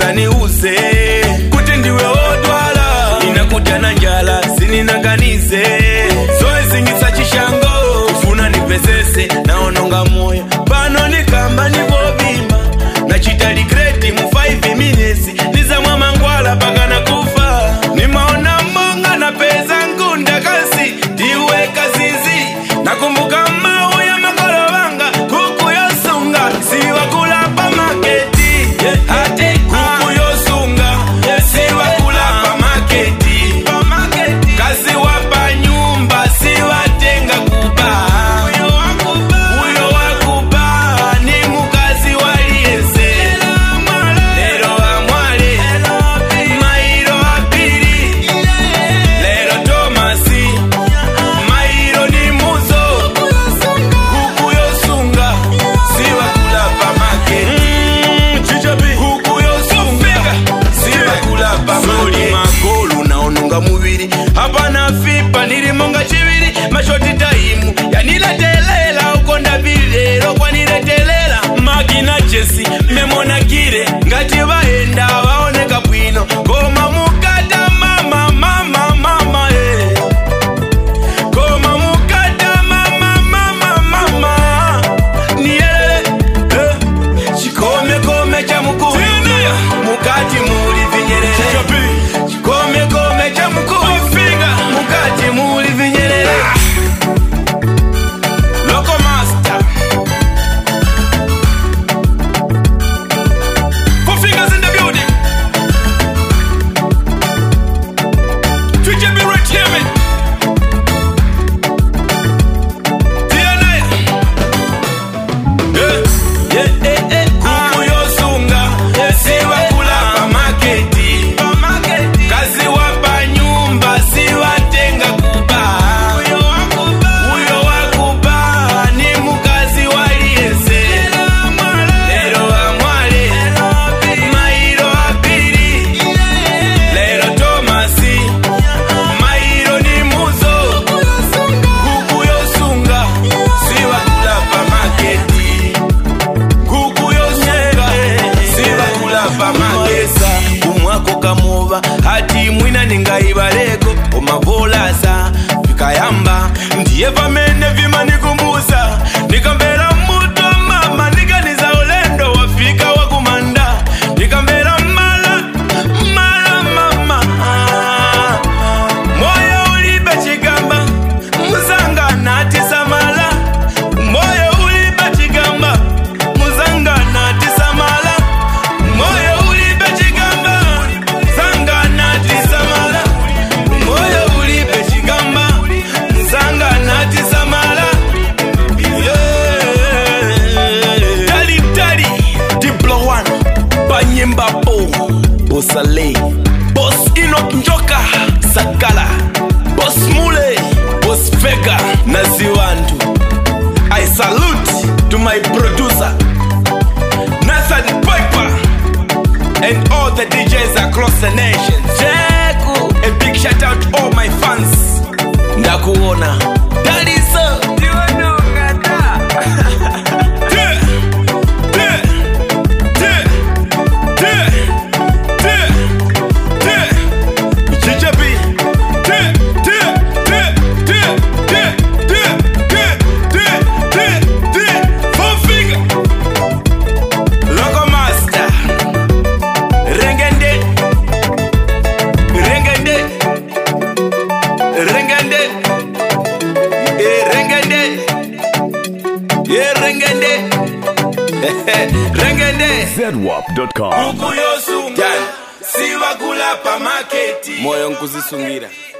usaniuze kuti ndiwe odwala inakuta na njala sininaganize zoe zingisa chishango ufuna nipezese naononga moyo pano nikamba nibobima nachita likreti mu 5 minutes nizamwa mangwala paka na kufa nimaona monga na pesa ngunda kasi diwe kazizi nakumbuka mau ya makolo wanga kuku yosunga siwa kula pa maketi ate kuku yosunga siwa kula pa maketi kazi wapa nyumba siwa tenga kuba uyo wakuba ni mukazi waliese lero amwale mairo apiri lero Tomasi mairo ni muzo kuku yosunga siwa kula pa maketi chichapi kuku yosunga siwa kula pa maketi magolu naononga mubiri hapana fipa nilimonga chiviri mashoti taimu yaniletelela ukonda bilero kwa niletelela magina chesi memona kire ngati vaenda vaoneka bwino koma mukata mama koma mukata mama niye chikome cha mkuu mukati muli vinyerere chikome cha mkuu mukati muli vinyerere Loco Master 4 fingers in the building Twitch be rich hear me kuku yosunga siwa kula pa maketi kazi wapa nyumba siwa tenga kuba uyo wakuba ni mukazi waliese lero amwale mairo apiri lero Tomasi mairo ni muzo kuku yosunga siwa kula pa maketi kuku yosunga siwa kula pa makesa umwako kamuva hati mwina ningaibaleko omavolasa vikayamba ndiye vamene vimanikumbusa nikambela muto mama niganiza ulendo wafika wakumanda nikambela mala mama moyo ulibe chigamba muzanga natisamala moyo ulibe chigamba muzanga natisamala moyo ulibe chigamba zanga natisamala moyo ulibe chigamba muzanga natisamala Tali Diplo 1 Banyemba Po Bosale Boss Inok Njoka Sakala Boss Mule Boss Vega Naziwandu I salute to my producer Nathan Piper and all the DJs across the nation. Jeku, a big shout out to all my fans. Ndakuona Daliso ZWAP.com Kuku yosunga siwa kula pa maketi moyo nkuzisungira